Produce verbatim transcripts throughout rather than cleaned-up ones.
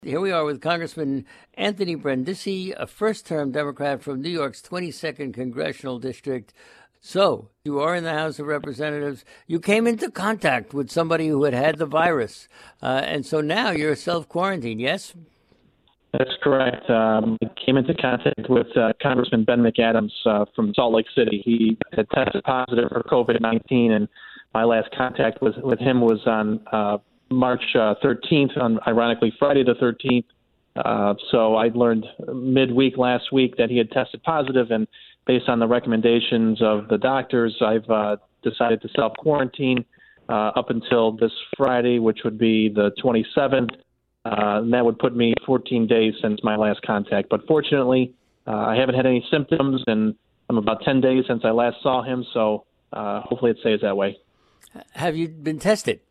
Here we are with Congressman Anthony Brindisi, a first-term Democrat from New York's twenty-second Congressional District. So, you are in the House of Representatives. You came into contact with somebody who had had the virus, uh, and so now you're self-quarantined, yes? That's correct. Um, I came into contact with uh, Congressman Ben McAdams uh, from Salt Lake City. He had tested positive for COVID nineteen, and my last contact with, with him was on uh, March uh, thirteenth, on ironically Friday the thirteenth. Uh, so I learned midweek last week that he had tested positive, and based on the recommendations of the doctors, I've uh, decided to self-quarantine uh, up until this Friday, which would be the twenty-seventh. Uh, and that would put me fourteen days since my last contact. But fortunately, uh, I haven't had any symptoms, and I'm about ten days since I last saw him, so uh, hopefully it stays that way. Have you been tested?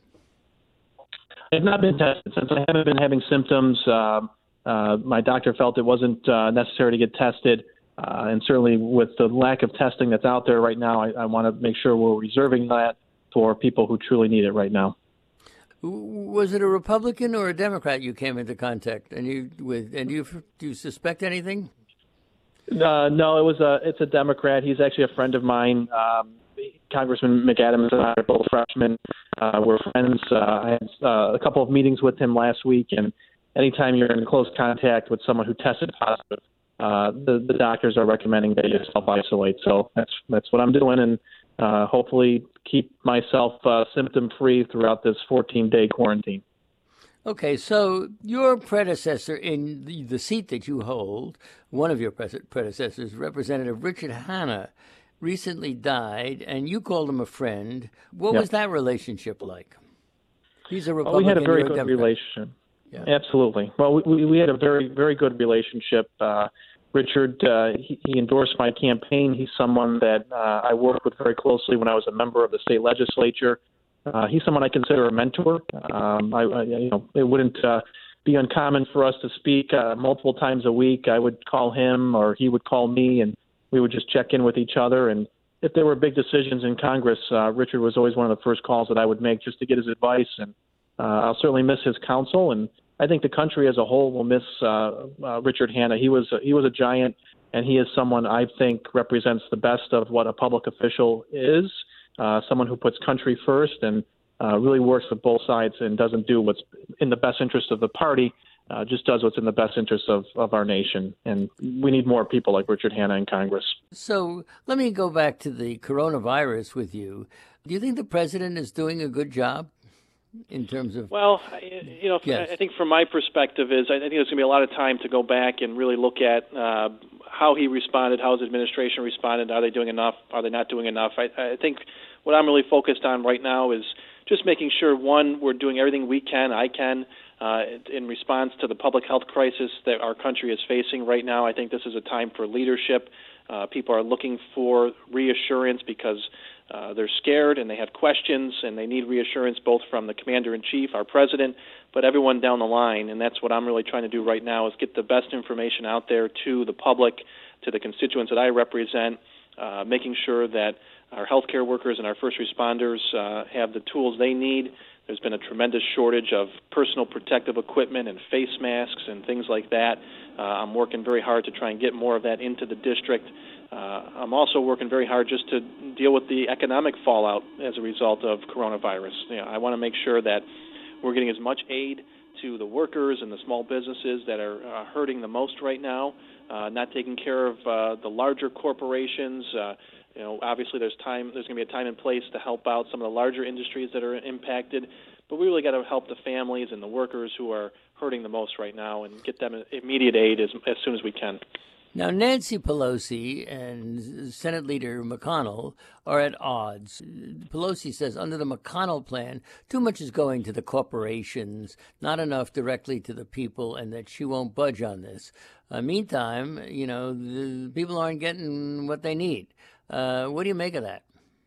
I've not been tested. Since I haven't been having symptoms, uh, uh, my doctor felt it wasn't uh, necessary to get tested. Uh, and certainly with the lack of testing that's out there right now, I, I want to make sure we're reserving that for people who truly need it right now. Was it a Republican or a Democrat you came into contact and you with? And do you do you suspect anything? Uh, no, it was a it's a Democrat. He's actually a friend of mine. Um, Congressman McAdams and I are both freshmen. Uh, we're friends. Uh, I had uh, a couple of meetings with him last week, and anytime you're in close contact with someone who tested positive, uh, the, the doctors are recommending that you self-isolate. So that's that's what I'm doing, and uh, hopefully keep myself uh, symptom-free throughout this fourteen-day quarantine. Okay, so your predecessor in the, the seat that you hold, one of your predecessors, Representative Richard Hanna, recently died, and you called him a friend. What Yep. was that relationship like? He's a Well, Republican. we had a very you're good Democrat. relationship. Yeah. Absolutely. Well, we, we had a very, very good relationship. Uh, Richard, uh, he, he endorsed my campaign. He's someone that uh, I worked with very closely when I was a member of the state legislature. Uh, he's someone I consider a mentor. Um, I, I, you know, it wouldn't uh, be uncommon for us to speak uh, multiple times a week. I would call him, or he would call me, and we would just check in with each other. And if there were big decisions in Congress, uh, Richard was always one of the first calls that I would make just to get his advice. And uh, I'll certainly miss his counsel. And I think the country as a whole will miss uh, uh, Richard Hanna. He was he was a giant, and he is someone I think represents the best of what a public official is. Uh, someone who puts country first and uh, really works with both sides and doesn't do what's in the best interest of the party, uh, just does what's in the best interest of, of our nation. And we need more people like Richard Hanna in Congress. So let me go back to the coronavirus with you. Do you think the president is doing a good job in terms of? Well, you know, Yes. I think from my perspective is I think there's going to be a lot of time to go back and really look at uh, how he responded, how his administration responded. Are they doing enough? Are they not doing enough? I, I think what I'm really focused on right now is just making sure, one, we're doing everything we can, I can, uh, in response to the public health crisis that our country is facing right now. I think this is a time for leadership. Uh, people are looking for reassurance because uh, they're scared and they have questions, and they need reassurance both from the commander-in-chief, our president, but everyone down the line. And that's what I'm really trying to do right now is get the best information out there to the public, to the constituents that I represent, uh, making sure that our healthcare workers and our first responders uh, have the tools they need. There's been a tremendous shortage of personal protective equipment and face masks and things like that. Uh, I'm working very hard to try and get more of that into the district. Uh, I'm also working very hard just to deal with the economic fallout as a result of coronavirus. You know, I want to make sure that we're getting as much aid to the workers and the small businesses that are uh, hurting the most right now, uh, not taking care of uh, the larger corporations. Uh, You know, obviously there's time. There's going to be a time and place to help out some of the larger industries that are impacted, but we really got to help the families and the workers who are hurting the most right now and get them immediate aid as, as soon as we can. Now, Nancy Pelosi and Senate Leader McConnell are at odds. Pelosi says under the McConnell plan, too much is going to the corporations, not enough directly to the people, and that she won't budge on this. Uh, meantime, you know, the people aren't getting what they need. Uh, what do you make of that?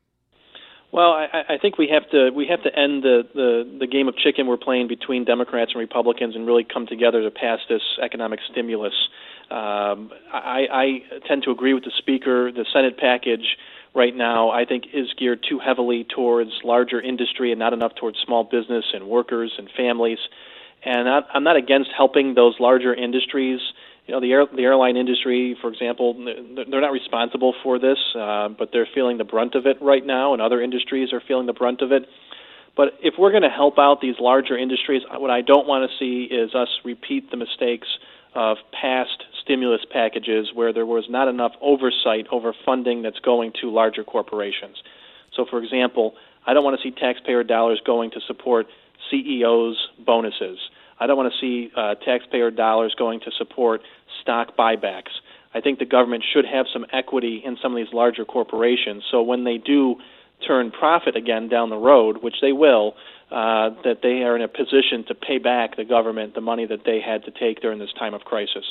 Well, I, I think we have to we have to end the, the, the game of chicken we're playing between Democrats and Republicans and really come together to pass this economic stimulus. Um, I, I tend to agree with the Speaker. The Senate package right now, I think, is geared too heavily towards larger industry and not enough towards small business and workers and families. And I, I'm not against helping those larger industries. You know, the air, the airline industry, for example, they're not responsible for this, uh, but they're feeling the brunt of it right now, and other industries are feeling the brunt of it. But if we're going to help out these larger industries, what I don't want to see is us repeat the mistakes of past stimulus packages where there was not enough oversight over funding that's going to larger corporations. So, for example, I don't want to see taxpayer dollars going to support C E Os' bonuses. I don't want to see uh, taxpayer dollars going to support stock buybacks. I think the government should have some equity in some of these larger corporations, so when they do turn profit again down the road, which they will, uh, that they are in a position to pay back the government the money that they had to take during this time of crisis.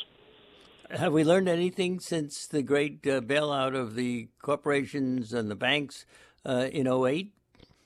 Have we learned anything since the great uh, bailout of the corporations and the banks uh, in oh eight?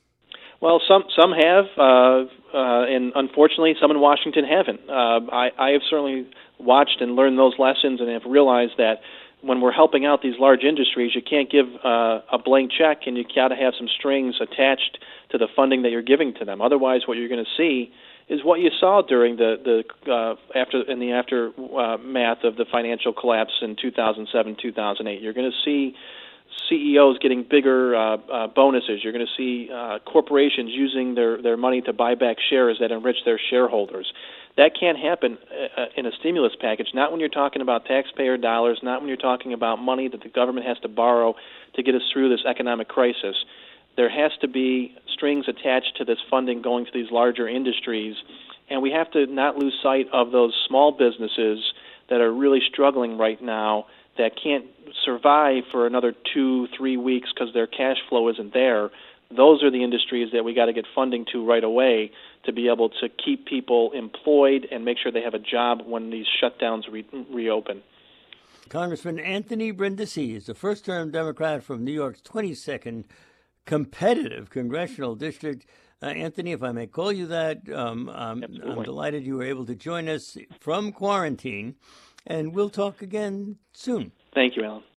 Well, some some have, uh, uh, and unfortunately, some in Washington haven't. Uh, I, I have certainly watched and learned those lessons, and have realized that when we're helping out these large industries, you can't give uh, a blank check, and you got to have some strings attached to the funding that you're giving to them. Otherwise, what you're going to see is what you saw during the the uh, after in the aftermath of the financial collapse in two thousand seven, two thousand eight. You're going to see C E Os getting bigger uh, uh, bonuses. You're going to see uh, corporations using their, their money to buy back shares that enrich their shareholders. That can't happen uh, in a stimulus package, not when you're talking about taxpayer dollars, not when you're talking about money that the government has to borrow to get us through this economic crisis. There has to be strings attached to this funding going to these larger industries, and we have to not lose sight of those small businesses that are really struggling right now, that can't survive for another two, three weeks because their cash flow isn't there. Those are the industries that we got to get funding to right away to be able to keep people employed and make sure they have a job when these shutdowns re- reopen. Congressman Anthony Brindisi is the first-term Democrat from New York's twenty-second competitive congressional district. Uh, Anthony, if I may call you that, um, um, I'm delighted you were able to join us from quarantine, and we'll talk again soon. Thank you, Alan.